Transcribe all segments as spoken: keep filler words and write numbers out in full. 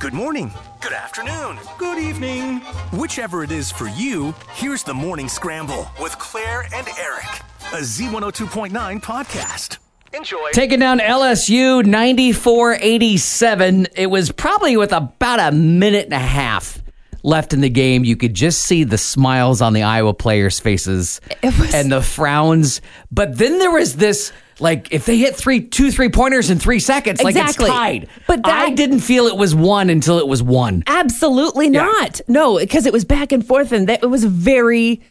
Good morning. Good afternoon. Good evening. Whichever it is for you, here's the Morning Scramble with Claire and Eric, a Z one oh two point nine podcast. Enjoy. Taking down L S U ninety-four eighty-seven. It was probably with about a minute and a half left in the game. You could just see the smiles on the Iowa players' faces was- and the frowns. But then there was this, like, if they hit three, two three pointers in three seconds, Exactly. like it's tied. But that- I didn't feel it was one until it was one. Absolutely Yeah. not. No, because it was back and forth, and that, it was very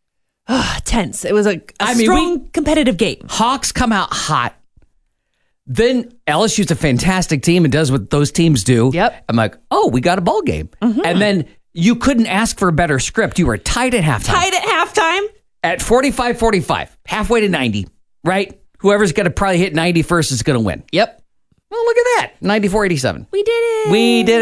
uh, tense. It was a, a I mean, strong, we- competitive game. Hawks come out hot. Then L S U's a fantastic team and does what those teams do. Yep. I'm like, oh, we got a ball game. And then you couldn't ask for a better script. You were tied at halftime. Tied at halftime. At forty-five forty-five, halfway to ninety, right? Whoever's going to probably hit ninety first is going to win. Yep. Well, look at that. ninety-four eighty-seven. We did it. We did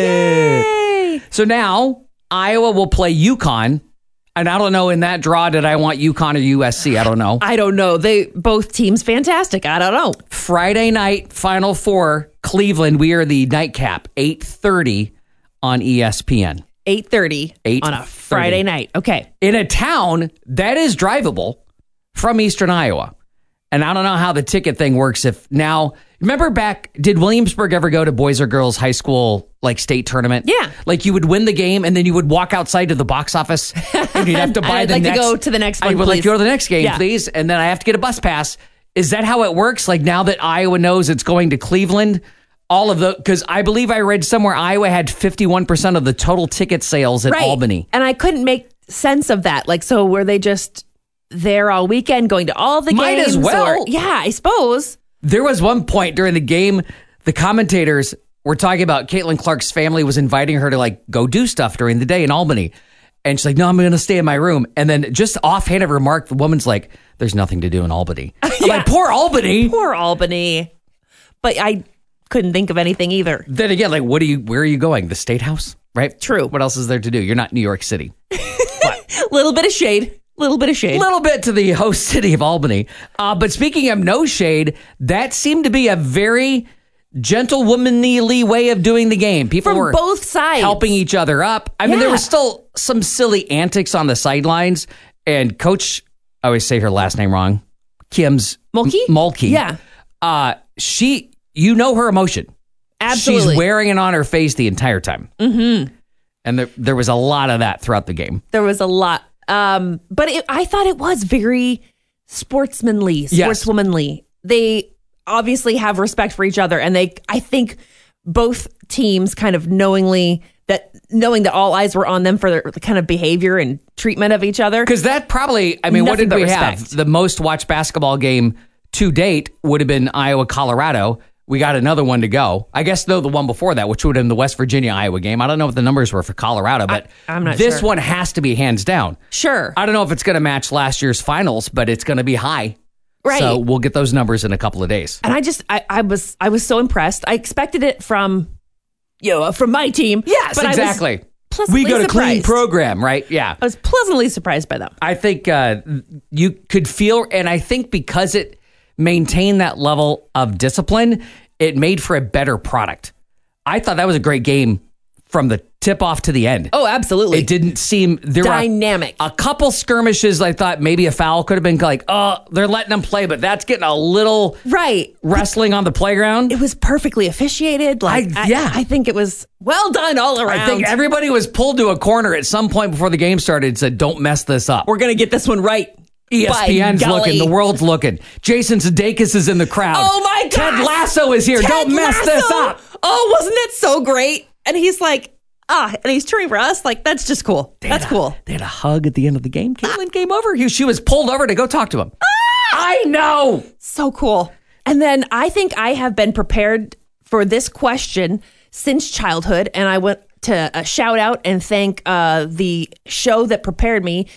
it. Yay. So now Iowa will play UConn. And I don't know in that draw, did I want UConn or U S C? I don't know. I don't know. They both teams fantastic. I don't know. Friday night, Final Four, Cleveland. We are the nightcap, eight thirty on E S P N. eight thirty eight on a Friday night. Okay. In a town that is drivable from Eastern Iowa. And I don't know how the ticket thing works. If now, remember back, did Williamsburg ever go to boys or girls high school, like state tournament? Yeah. Like you would win the game and then you would walk outside to the box office and you'd have to buy I'd the like to next. go to the next one, I would like please. to go to the next game, Yeah. please. And then I have to get a bus pass. Is that how it works? Like now that Iowa knows it's going to Cleveland, all of the, because I believe I read somewhere Iowa had fifty-one percent of the total ticket sales at Right. Albany. And I couldn't make sense of that. Like, so were they just there all weekend going to all the Might games? as well. Or, yeah, I suppose. There was one point during the game, the commentators were talking about Caitlin Clark's family was inviting her to like go do stuff during the day in Albany. And she's like, no, I'm going to stay in my room. And then just offhand of remark, the woman's like, there's nothing to do in Albany. I'm Yeah. like, poor Albany. Poor Albany. But I couldn't think of anything either. Then again, like, what are you, where are you going? The State House, right? True. What else is there to do? You're not New York City. Little bit of shade. Little bit of shade. A little bit to the host city of Albany. Uh, but speaking of no shade, that seemed to be a very gentlewomanly way of doing the game. People From were both sides. helping each other up. I mean, there Yeah. was still some silly antics on the sidelines. And Coach, I always say her last name wrong, Kim's Mulkey? M- Mulkey. Yeah. Uh, she, you know her emotion. Absolutely. She's wearing it on her face the entire time. Mm-hmm. And there, there was a lot of that throughout the game. There was a lot. Um, but it, I thought it was very sportsmanly, Yes. sportswomanly. They obviously have respect for each other. And they, I think both teams kind of knowingly that knowing that all eyes were on them for their kind of behavior and treatment of each other. Because that probably, I mean, what Nothing did but we have? respect. The most watched basketball game to date would have been Iowa, Colorado. We got another one to go. I guess, though, the one before that, which would have been the West Virginia, Iowa game. I don't know what the numbers were for Colorado, but I- I'm not this sure. one has to be hands down. Sure. I don't know if it's going to match last year's finals, but it's going to be high. Right. So we'll get those numbers in a couple of days. And I just, I, I was, I was so impressed. I expected it from, you know, from my team. Yes, but I was exactly. pleasantly We got a clean surprised. program, right? Yeah. I was pleasantly surprised by them. I think uh, you could feel, and I think because it maintained that level of discipline, it made for a better product. I thought that was a great game from the tip off to the end. Oh, absolutely. It didn't seem there Dynamic. were a, a couple skirmishes. I thought maybe a foul could have been like, oh, they're letting them play, but that's getting a little Right. wrestling on the playground. It was perfectly officiated. Like, I- I, yeah. I think it was well done all around. I think everybody was pulled to a corner at some point before the game started and said, don't mess this up. we're going to get this one right. E S P N's By golly. looking. The world's looking. Jason Sudeikis is in the crowd. Oh my Ted gosh. Lasso is here. Ted Don't mess Lasso. this up. Oh, wasn't that so great? And he's like, ah, and he's cheering for us. Like, that's just cool. They That's had a- cool. They had a hug at the end of the game. Caitlin came over. He, she was pulled over to go talk to him. Ah! I know. So cool. And then I think I have been prepared for this question since childhood. And I went to uh, shout out and thank uh, the show that prepared me,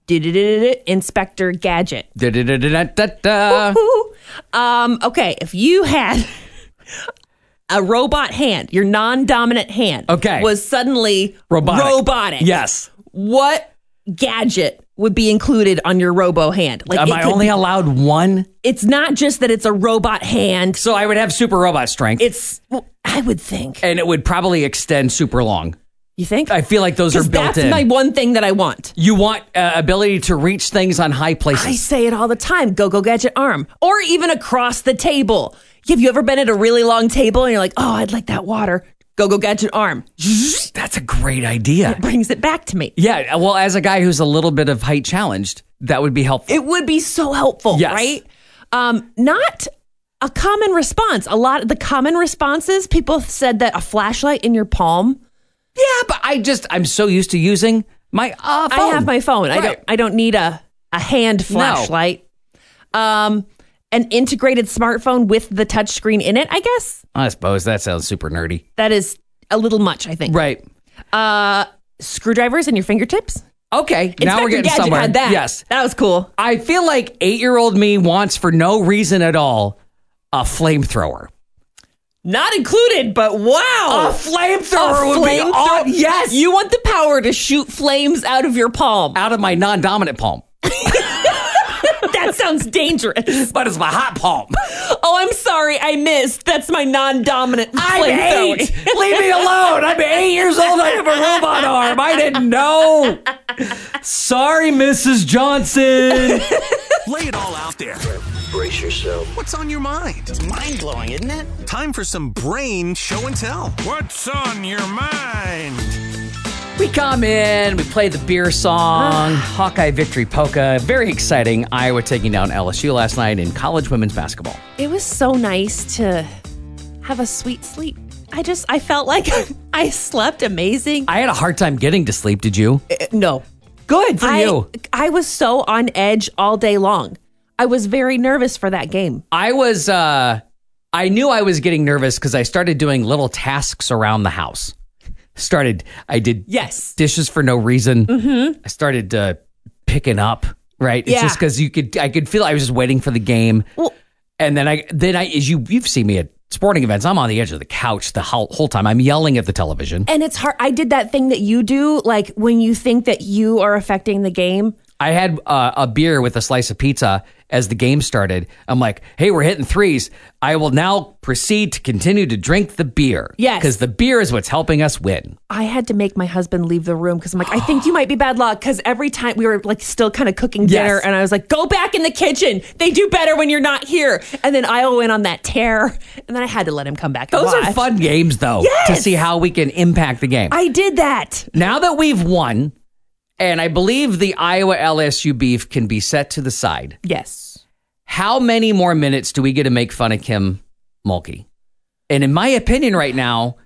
Inspector Gadget. Da-da-da-da-da-da. Woo. Um, okay, if you had a robot hand, your non-dominant hand, Okay. was suddenly Robotic. robotic. Yes. What gadget would be included on your robo hand? Like, Am it I could only be- allowed one? It's not just that it's a robot hand. So I would have super robot strength. It's how I would think. And it would probably extend super long. You think? I feel like those are built that's in. That's my one thing that I want. You want uh, ability to reach things on high places. I say it all the time. Go, go, gadget arm. Or even across the table. Have you ever been at a really long table and you're like, oh, I'd like that water. Go, go, gadget arm. That's a great idea. It brings it back to me. Yeah. Well, as a guy who's a little bit of height challenged, that would be helpful. It would be so helpful, yes. right? Um, not a common response. A lot of the common responses, people said that a flashlight in your palm. Yeah, but I just, I'm so used to using my uh, phone. I have my phone. Right. I don't I don't need a, a hand flashlight. No. Um, an integrated smartphone with the touchscreen in it, I guess. I suppose that sounds super nerdy. That is a little much, I think. Right. Uh, screwdrivers in your fingertips. Okay, Inspector now we're getting Gadget somewhere. Had that. Yes. That was cool. I feel like eight-year-old me wants, for no reason at all, a flamethrower. Not included, but wow. A flamethrower would be awesome. Yes. You want the power to shoot flames out of your palm. Out of my non-dominant palm. That sounds dangerous. But it's my hot palm. Oh, I'm sorry. I missed. That's my non-dominant I'm flamethrower. eight. Leave me alone. I'm eight years old. I have a robot arm. I didn't know. Sorry, Missus Johnson. Lay it all out there. Brace yourself. What's on your mind? It's mind-blowing, isn't it? Time for some brain show and tell. What's on your mind? We come in, we play the beer song, Hawkeye Victory Polka. Very exciting. Iowa taking down L S U last night in college women's basketball. It was so nice to have a sweet sleep. I just, I felt like I slept amazing. I had a hard time getting to sleep. Did you? Uh, no. Good for I, you. I was so on edge all day long. I was very nervous for that game. I was, uh, I knew I was getting nervous because I started doing little tasks around the house. Started, I did yes. dishes for no reason. Mm-hmm. I started uh, picking up, right? It's yeah. just because you could, I could feel I was just waiting for the game. Well, and then I, then I, as you, you've seen me at sporting events, I'm on the edge of the couch the whole, whole time. I'm yelling at the television. And it's hard. I did that thing that you do, like when you think that you are affecting the game. I had uh, a beer with a slice of pizza as the game started. I'm like, hey, we're hitting threes. I will now proceed to continue to drink the beer. Yes. Because the beer is what's helping us win. I had to make my husband leave the room because I'm like, I think you might be bad luck. Because every time we were like still kind of cooking dinner Yes. and I was like, go back in the kitchen. They do better when you're not here. And then I went on that tear and then I had to let him come back. Those and are watch. fun games, though, Yes. to see how we can impact the game. I did that. Now that we've won, and I believe the Iowa L S U beef can be set to the side, Yes. how many more minutes do we get to make fun of Kim Mulkey? And in my opinion right now,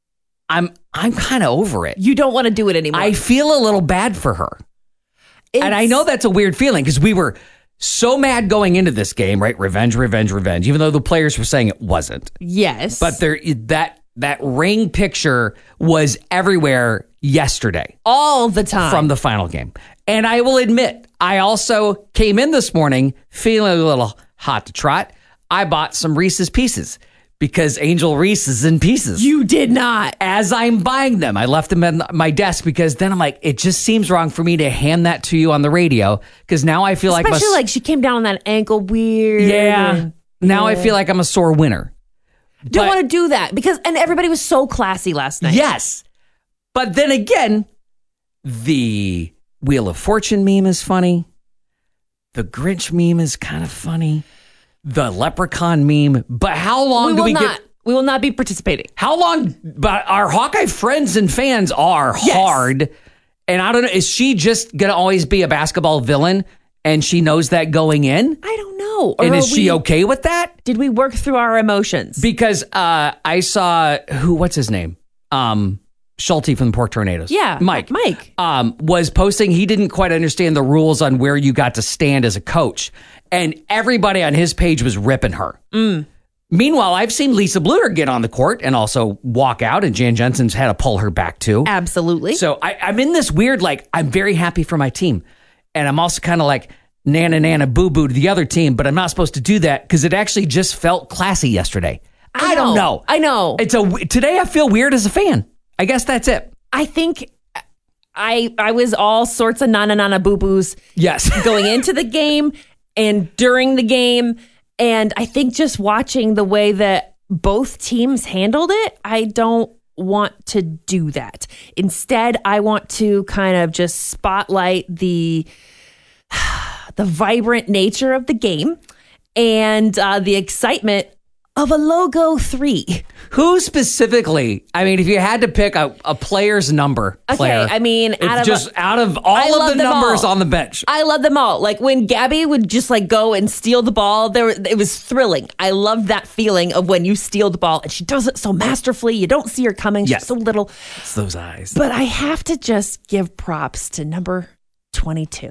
I'm I'm kind of over it. You don't want to do it anymore. I feel a little bad for her. It's- And I know that's a weird feeling because we were so mad going into this game, right? Revenge, revenge, revenge, even though the players were saying it wasn't. Yes. But there that that ring picture was everywhere yesterday all the time. from the final game. And I will admit, I also came in this morning feeling a little hot to trot. I bought some Reese's Pieces because Angel Reese is in pieces. You did not. As I'm buying them, I left them at my desk because then I'm like, it just seems wrong for me to hand that to you on the radio because now I feel Especially like... like she came down on that ankle weird. Yeah. and- Now I Yeah. feel like I'm a sore winner. Don't But- want to do that because, and everybody was so classy last night. Yes. But then again, the Wheel of Fortune meme is funny. The Grinch meme is kind of funny. The Leprechaun meme. But how long We do will we not. get? We will not be participating. How long? But our Hawkeye friends and fans are Yes. hard. And I don't know. Is she just going to always be a basketball villain and she knows that going in? I don't know. Or And is are she we- okay with that? Did we work through our emotions? Because uh, I saw who? What's his name? Um, Schulte from the Pork Tornadoes. yeah, Mike. Mike. Um, was posting. He didn't quite understand the rules on where you got to stand as a coach, and everybody on his page was ripping her. Mm. Meanwhile, I've seen Lisa Bluter get on the court and also walk out, and Jan Jensen's had to pull her back too. Absolutely. So I, I'm in this weird, like, I'm very happy for my team, and I'm also kind of like nana nana boo boo to the other team, but I'm not supposed to do that because it actually just felt classy yesterday. I, I don't know. know. I know. It's a today I feel weird as a fan. I guess that's it. I think I I was all sorts of nana nana boo boos Yes. going into the game and during the game. And I think just watching the way that both teams handled it, I don't want to do that. Instead, I want to kind of just spotlight the the vibrant nature of the game and uh, the excitement of a logo three. Who specifically? I mean, if you had to pick a, a player's number, Okay, Claire, I mean, if out of just a- out of I all love of the them numbers all. on the bench, I love them all. Like when Gabby would just like go and steal the ball, there it was thrilling. I loved that feeling of when you steal the ball and she does it so masterfully. You don't see her coming. She's Yes. so little. it's those eyes. But I have to just give props to number twenty-two.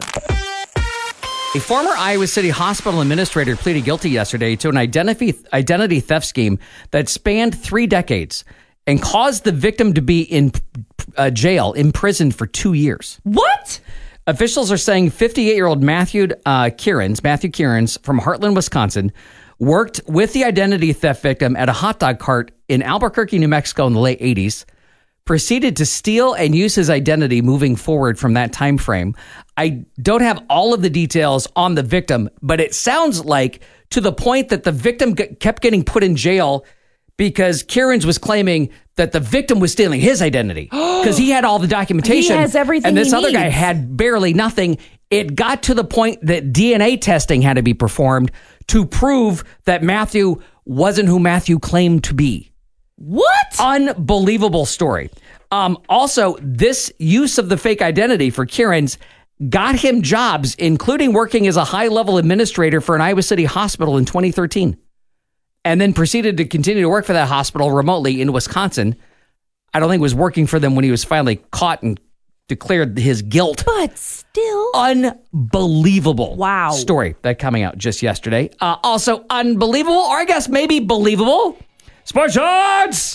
A former Iowa City hospital administrator pleaded guilty yesterday to an identity identity theft scheme that spanned three decades and caused the victim to be in uh, jail, imprisoned for two years. What? Officials are saying fifty-eight-year-old Matthew uh, Kierans, Matthew Kierans from Heartland, Wisconsin, worked with the identity theft victim at a hot dog cart in Albuquerque, New Mexico in the late eighties, proceeded to steal and use his identity moving forward from that time frame. I don't have all of the details on the victim, but it sounds like to the point that the victim g- kept getting put in jail because Kierans was claiming that the victim was stealing his identity because he had all the documentation. He has everything and this he other guy needs. had barely nothing. It got to the point that D N A testing had to be performed to prove that Matthew wasn't who Matthew claimed to be. What? Unbelievable story. Um, also, this use of the fake identity for Kierans got him jobs, including working as a high-level administrator for an Iowa City hospital in twenty thirteen, and then proceeded to continue to work for that hospital remotely in Wisconsin. I don't think was working for them when he was finally caught and declared his guilt. But still. Unbelievable Wow. story that coming out just yesterday. Uh, also unbelievable, or I guess maybe believable. Sports Shots!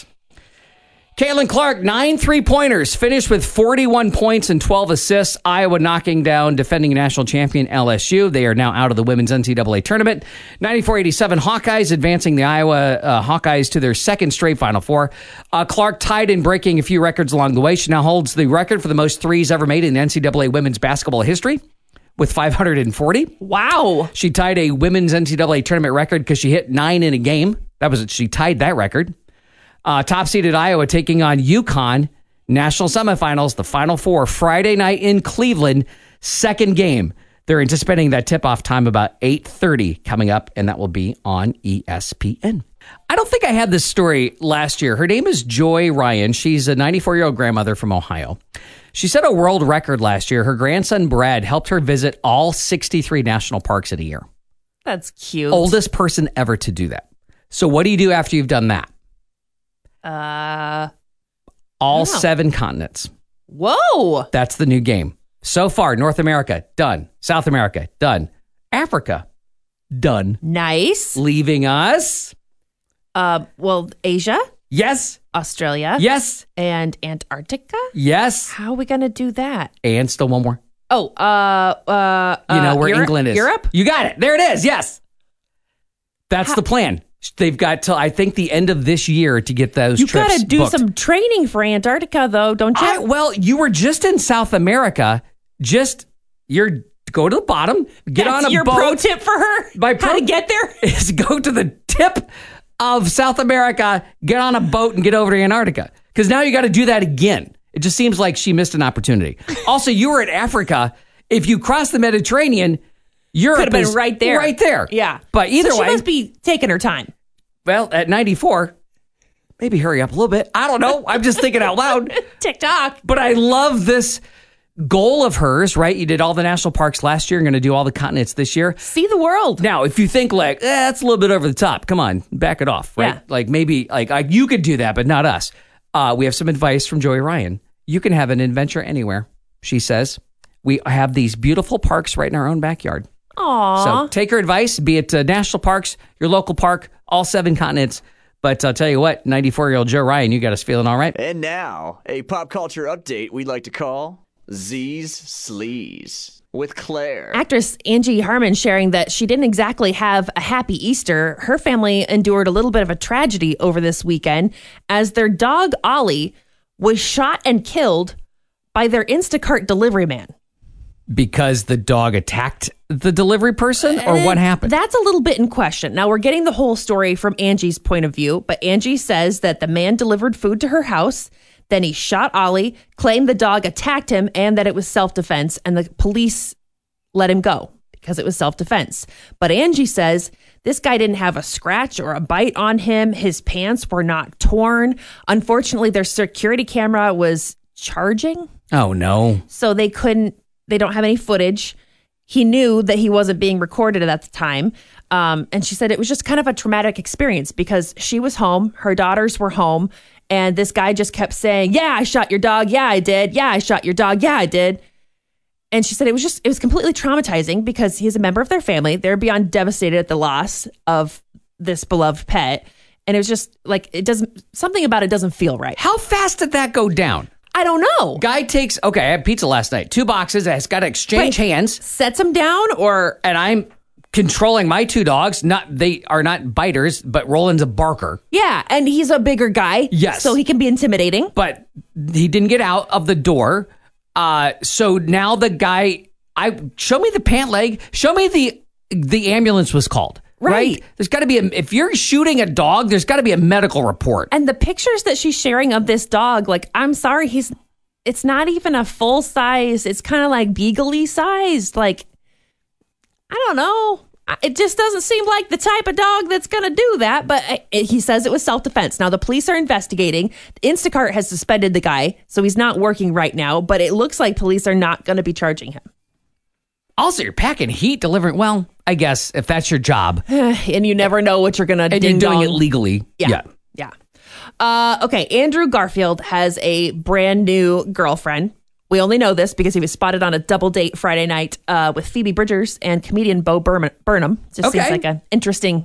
Caitlin Clark, nine three-pointers, finished with forty-one points and twelve assists. Iowa knocking down defending national champion L S U. They are now out of the women's N C double A tournament. ninety-four eighty-seven Hawkeyes advancing the Iowa uh, Hawkeyes to their second straight Final Four. Uh, Clark tied in breaking a few records along the way. She now holds the record for the most threes ever made in N C double A women's basketball history with five hundred forty. Wow. She tied a women's N C double A tournament record because she hit nine in a game. That was she tied that record. Uh, top-seeded Iowa taking on UConn. National semifinals, the Final Four, Friday night in Cleveland. Second game. They're anticipating that tip-off time about eight thirty coming up, and that will be on E S P N. I don't think I had this story last year. Her name is Joy Ryan. She's a ninety-four-year-old grandmother from Ohio. She set a world record last year. Her grandson, Brad, helped her visit all sixty-three national parks in a year. That's cute. Oldest person ever to do that. So what do you do after you've done that? Uh, All Wow. seven continents. whoa. That's the new game. So far, North America, done. South America, done. Africa, done. Nice. Leaving us. Uh, well, Asia, Yes, Australia, yes, and Antarctica. yes. How are we going to do that? And still one more. Oh, uh, uh, You know uh, where Europe? England is. Europe? You got it. There it is. Yes. That's the plan. They've got till, I think, the end of this year to get those You trips got to do booked. some training for Antarctica, though, don't you? I, well, you were just in South America. Just, you're, go to the bottom, get That's on a your boat. pro tip for her? My How pro- to get there? is go to the tip of South America, get on a boat, and get over to Antarctica. Because now you got to do that again. It just seems like she missed an opportunity. Also, you were in Africa. If you cross the Mediterranean, Europe Could have is been right there. Right there. Yeah. But either so she way, must be taking her time. well, at ninety-four, maybe hurry up a little bit. I don't know. I'm just thinking out loud. TikTok. But I love this goal of hers, right? You did all the national parks last year. You're going to do all the continents this year. See the world. Now, if you think like, eh, that's a little bit over the top, come on, back it off, right? Yeah. Like maybe like I, you could do that, but not us. Uh, we have some advice from Joey Ryan. You can have an adventure anywhere, she says. We have these beautiful parks right in our own backyard. Aw. So take her advice, be it uh, national parks, your local park, all seven continents. But I'll tell you what, ninety-four-year-old Joe Ryan, you got us feeling all right. And now, a pop culture update we'd like to call Z's Sleaze with Claire. Actress Angie Harmon sharing that she didn't exactly have a happy Easter. Her family endured a little bit of a tragedy over this weekend as their dog Ollie was shot and killed by their Instacart delivery man. because the dog attacked the delivery person, or what happened? That's a little bit in question. Now, we're getting the whole story from Angie's point of view, but Angie says that the man delivered food to her house, then he shot Ollie, claimed the dog attacked him, and that it was self-defense, and the police let him go because it was self-defense. But Angie says this guy didn't have a scratch or a bite on him. His pants were not torn. Unfortunately, their security camera was charging. Oh, no. So they couldn't, they don't have any footage. He knew that he wasn't being recorded at the time. Um, and she said it was just kind of a traumatic experience because she was home, her daughters were home, and this guy just kept saying, yeah, I shot your dog. Yeah, I did. Yeah, I shot your dog. Yeah, I did. And she said it was just, it was completely traumatizing because he's a member of their family. They're beyond devastated at the loss of this beloved pet. And it was just like, it doesn't, something about it doesn't feel right. How fast did that go down? I don't know. Guy takes, okay, I had pizza last night, two boxes, has got to exchange Right. hands. Sets him down or... And I'm controlling my two dogs. Not They are not biters, but Roland's a barker. Yeah, and he's a bigger guy. Yes. So he can be intimidating. But he didn't get out of the door. Uh, so now the guy, I show me the pant leg, show me the the ambulance was called. Right. Right. There's got to be a, if you're shooting a dog, there's got to be a medical report. And the pictures that she's sharing of this dog, like, I'm sorry, he's, it's not even a full size. It's kind of like beagle-y sized. Like, I don't know. It just doesn't seem like the type of dog that's going to do that. But it, he says it was self-defense. Now, the police are investigating. Instacart has suspended the guy, so he's not working right now. But it looks like police are not going to be charging him. Also, you're packing heat, delivering. Well, I guess if that's your job. And you never know what you're going to And ding you're doing dong. it legally. Yeah. Yeah. Uh, okay. Andrew Garfield has a brand new girlfriend. We only know this because he was spotted on a double date Friday night uh, with Phoebe Bridgers and comedian Bo Burnham. Burnham. Just Okay. seems like an interesting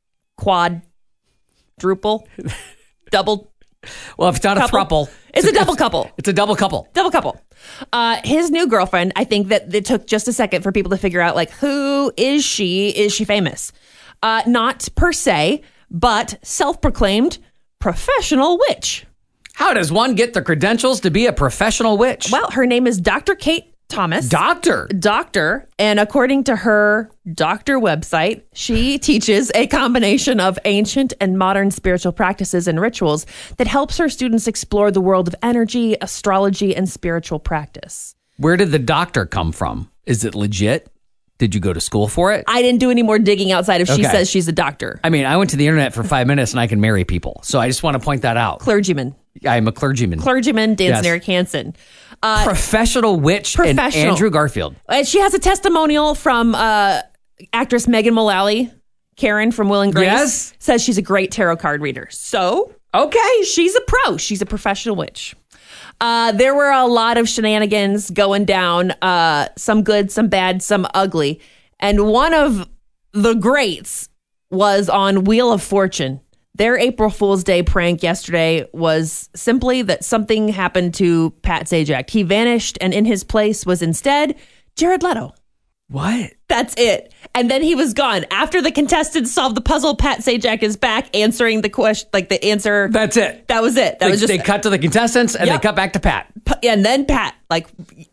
quadruple, double. Well, if it's not Couple. a throuple. It's a double couple. It's a double couple. Double couple. Uh, his new girlfriend, I think that it took just a second for people to figure out, like, who is she? Is she famous? Uh, not per se, but self-proclaimed professional witch. How does one get the credentials to be a professional witch? Well, her name is Doctor Kate Thomas. Doctor. Doctor. And according to her doctor website, she teaches a combination of ancient and modern spiritual practices and rituals that helps her students explore the world of energy, astrology, and spiritual practice. Where did the doctor come from? Is it legit? Did you go to school for it? I didn't do any more digging outside if she Okay. says she's a doctor. I mean, I went to the internet for five minutes and I can marry people. So I just want to point that out. Clergyman. I'm a clergyman. Clergyman, Danson Yes. Eric Hansen. Professional witch and Professional. Andrew Garfield. And she has a testimonial from uh, actress Megan Mullally. Karen from Will and Grace Yes. says she's a great tarot card reader. So, Okay. she's a pro. She's a professional witch. Uh, there were a lot of shenanigans going down, uh, some good, some bad, some ugly. And one of the greats was on Wheel of Fortune. Their April Fool's Day prank yesterday was simply that something happened to Pat Sajak. He vanished, and in his place was instead Jared Leto. What? That's it. And then he was gone. After the contestants solved the puzzle, Pat Sajak is back answering the question, like the answer. That's it. That was it. That They, was just, they cut to the contestants and Yep. they cut back to Pat. and then Pat, like,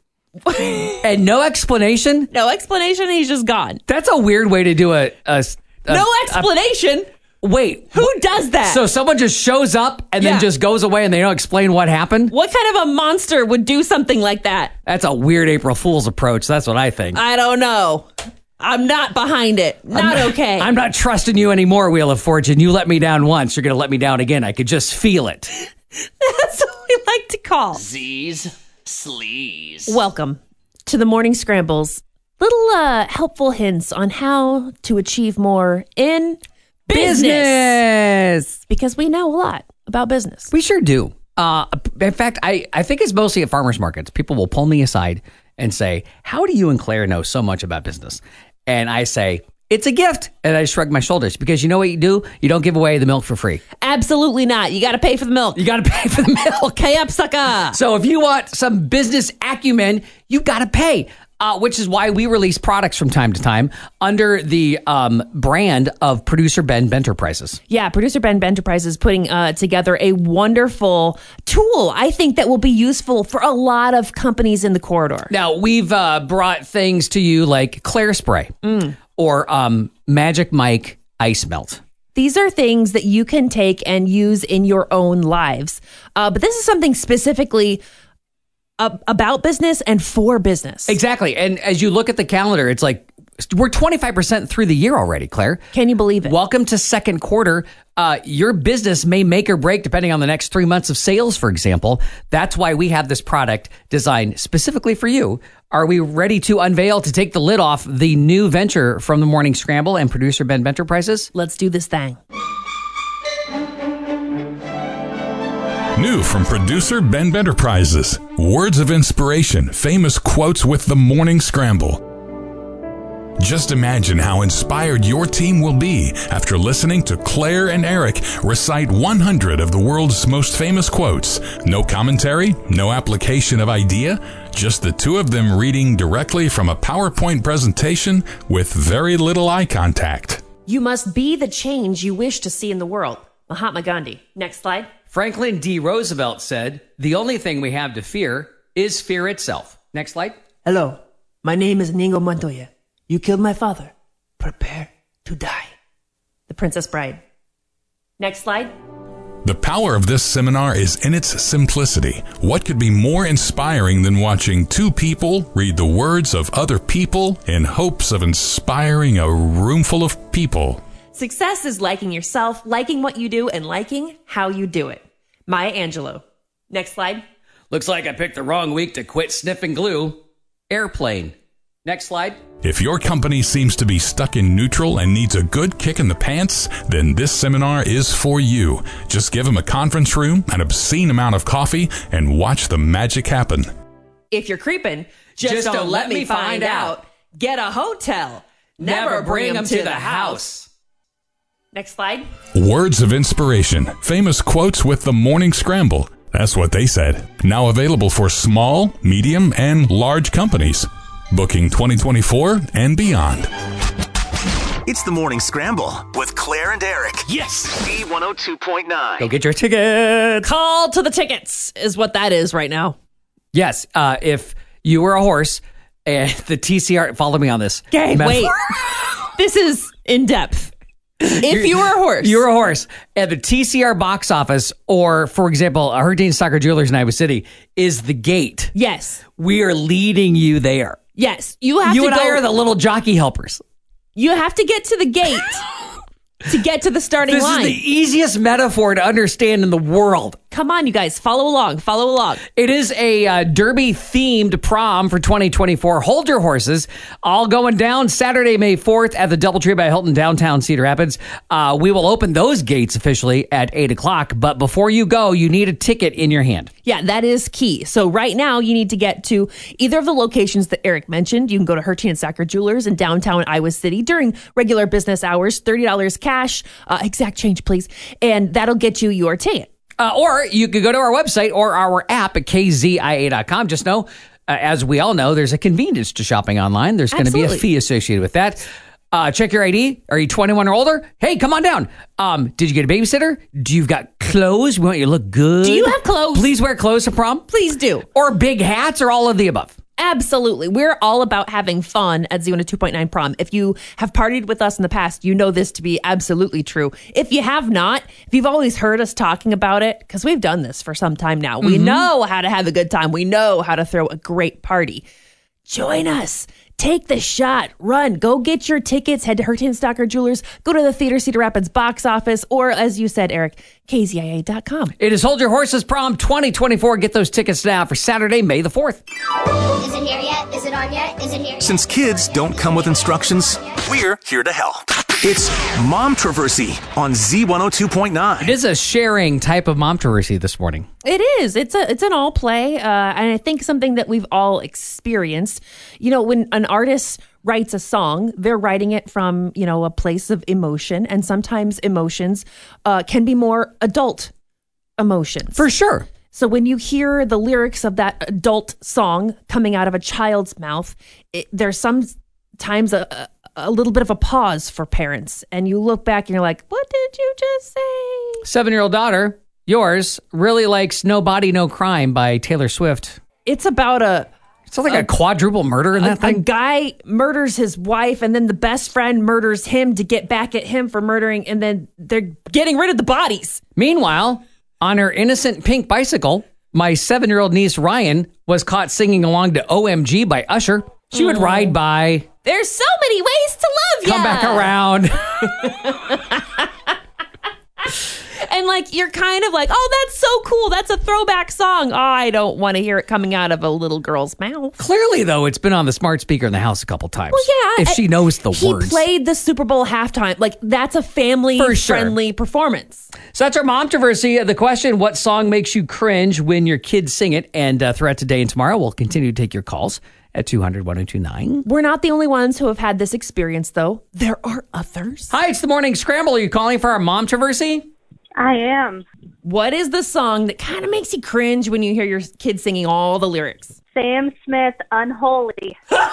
And no explanation. no explanation. He's just gone. That's a weird way to do a. a, a No a- explanation. wait. Who does that? So someone just shows up and Yeah. then just goes away and they don't explain what happened? What kind of a monster would do something like that? That's a weird April Fool's approach. That's what I think. I don't know. I'm not behind it. Not okay. I'm not trusting you anymore, Wheel of Fortune. You let me down once. You're going to let me down again. I could just feel it. That's what we like to call. Z's Sleaze. Welcome to the Morning Scrambles. Little uh, helpful hints on how to achieve more in business. Business. Because we know a lot about business. We sure do. Uh, in fact, I, I think it's mostly at farmers markets. People will pull me aside and say, how do you and Claire know so much about business? And I say, it's a gift. And I shrug my shoulders because you know what you do? You don't give away the milk for free. Absolutely not. You got to pay for the milk. You got to pay for the milk. Pay up, sucker. So if you want some business acumen, you got to pay. Uh, which is why we release products from time to time under the um, brand of Producer Ben Benterprises. Yeah, Producer Ben Benterprises is putting uh, together a wonderful tool, I think, that will be useful for a lot of companies in the corridor. Now, we've uh, brought things to you like Claire Spray Mm. or um, Magic Mike Ice Melt. These are things that you can take and use in your own lives. Uh, but this is something specifically about business and for business. Exactly. And as you look at the calendar, it's like we're twenty-five percent through the year already, Claire. Can you believe it? Welcome to second quarter. Uh, your business may make or break depending on the next three months of sales, for example. That's why we have this product designed specifically for you. Are we ready to unveil, to take the lid off the new venture from the Morning Scramble and Producer Ben Benterprises? Let's do this thing. New from Producer Ben Benterprises. Words of inspiration, famous quotes with the Morning Scramble. Just imagine how inspired your team will be after listening to Claire and Eric recite one hundred of the world's most famous quotes. No commentary, no application of idea, just the two of them reading directly from a PowerPoint presentation with very little eye contact. You must be the change you wish to see in the world. Mahatma Gandhi. Next slide. Franklin D. Roosevelt said, the only thing we have to fear is fear itself. Next slide. Hello, my name is Inigo Montoya. You killed my father. Prepare to die. The Princess Bride. Next slide. The power of this seminar is in its simplicity. What could be more inspiring than watching two people read the words of other people in hopes of inspiring a room full of people? Success is liking yourself, liking what you do, and liking how you do it. Maya Angelou. Next slide. Looks like I picked the wrong week to quit sniffing glue. Airplane. Next slide. If your company seems to be stuck in neutral and needs a good kick in the pants, then this seminar is for you. Just give them a conference room, an obscene amount of coffee, and watch the magic happen. If you're creeping, just, just don't, don't let me find out. Get a hotel. Never, Never bring them to the house. Next slide. Words of inspiration. Famous quotes with the Morning Scramble. That's what they said. Now available for small, medium, and large companies. Booking twenty twenty-four and beyond. It's the Morning Scramble with Claire and Eric. Yes! Z one oh two point nine. Go get your tickets. Call to the tickets is what that is right now. Yes. Uh, if you were a horse and the T C R... Follow me on this. Okay, wait. This is in depth. If you were a horse. You were a horse. And the T C R box office, or, for example, Hurricane Stalker Jewelers in Iowa City, is the gate. Yes. We are leading you there. Yes. You have you to and go, I are the little jockey helpers. You have to get to the gate to get to the starting this line. This is the easiest metaphor to understand in the world. Come on, you guys. Follow along. Follow along. It is a uh, Derby-themed prom for twenty twenty-four. Hold your horses. All going down Saturday, May fourth at the Doubletree by Hilton, downtown Cedar Rapids. Uh, we will open those gates officially at eight o'clock. But before you go, you need a ticket in your hand. Yeah, that is key. So right now, you need to get to either of the locations that Eric mentioned. You can go to Hurricane Stalker Jewelers in downtown Iowa City during regular business hours, thirty dollars cash, uh, exact change, please. And that'll get you your ticket. Uh, or you could go to our website or our app at K Z I A dot com. Just know, uh, as we all know, there's a convenience to shopping online. There's going to be a fee associated with that. Uh, check your I D. Are you twenty-one or older? Hey, come on down. Um, did you get a babysitter? Do you got clothes? We want you to look good. Do you have clothes? Please wear clothes to prom. Please do. Or big hats or all of the above. Absolutely. We're all about having fun at Z one oh two point nine Prom. If you have partied with us in the past, you know this to be absolutely true. If you have not, if you've always heard us talking about it, because we've done this for some time now, we mm-hmm. know how to have a good time. We know how to throw a great party. Join us. Take the shot. Run. Go get your tickets. Head to Hurricane Stalker Jewelers. Go to the Theater Cedar Rapids box office. Or, as you said, Eric, K Z I A dot com. It is Hold Your Horses Prom twenty twenty-four. Get those tickets now for Saturday, May the fourth. Is it here yet? Is it on yet? Is it here yet? Since kids don't come with instructions, we're here to help. It's Momtroversy on Z one oh two point nine. It is a sharing type of Momtroversy this morning. It is. It's a. It's an all play, uh, and I think something that we've all experienced. You know, when an artist writes a song, they're writing it from, you know, a place of emotion, and sometimes emotions uh, can be more adult emotions. For sure. So when you hear the lyrics of that adult song coming out of a child's mouth, it, there's sometimes a, a little bit of a pause for parents. And you look back and you're like, what did you just say? Seven-year-old daughter, yours, really likes No Body, No Crime by Taylor Swift. It's about a... It's like a, a quadruple murder in that a, thing. A guy murders his wife, and then the best friend murders him to get back at him for murdering, and then they're getting rid of the bodies. Meanwhile, on her innocent pink bicycle, my seven-year-old niece Ryan was caught singing along to O M G by Usher. She would ride by. There's so many ways to love ya. Come back around. And like, you're kind of like, oh, that's so cool. That's a throwback song. Oh, I don't want to hear it coming out of a little girl's mouth. Clearly, though, it's been on the smart speaker in the house a couple times. Well, yeah. If she knows the he words. He played the Super Bowl halftime. Like, that's a family-friendly sure. performance. So that's our Momtroversy. The question, what song makes you cringe when your kids sing it? And uh, throughout today and tomorrow, we'll continue to take your calls at two hundred, one oh two nine. We're not the only ones who have had this experience, though. There are others. Hi, it's the Morning Scramble. Are you calling for our Momtroversy? I am. What is the song that kind of makes you cringe when you hear your kids singing all the lyrics? Sam Smith, Unholy.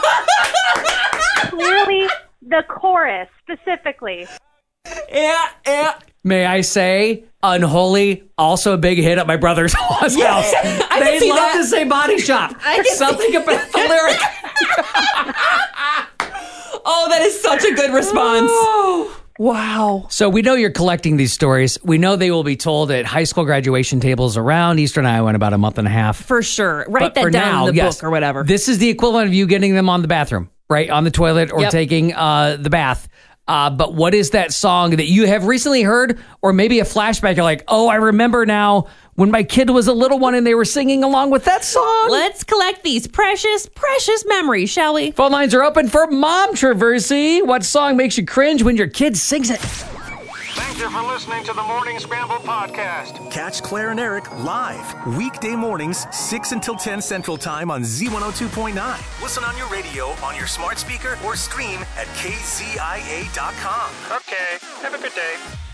Clearly, the chorus specifically. Yeah, yeah. May I say, Unholy, also a big hit at my brother's house. Yeah, I they see love that. to say Body Shop. I can Something see. about the lyric. Oh, that is such a good response. Oh. Wow. So we know you're collecting these stories. We know they will be told at high school graduation tables around Eastern Iowa in about a month and a half. For sure. Write But that for down now, in the yes, book or whatever. This is the equivalent of you getting them on the bathroom, right? On the toilet or Yep. taking uh, the bath. Uh, but what is that song that you have recently heard, or maybe a flashback? You're like, oh, I remember now when my kid was a little one and they were singing along with that song. Let's collect these precious, precious memories, shall we? Phone lines are open for Momtroversy. What song makes you cringe when your kid sings it? Thank you for listening to the Morning Scramble podcast. Catch Claire and Eric live weekday mornings, six until ten Central Time on Z one oh two point nine. Listen on your radio, on your smart speaker, or stream at K Z I A dot com. Okay, have a good day.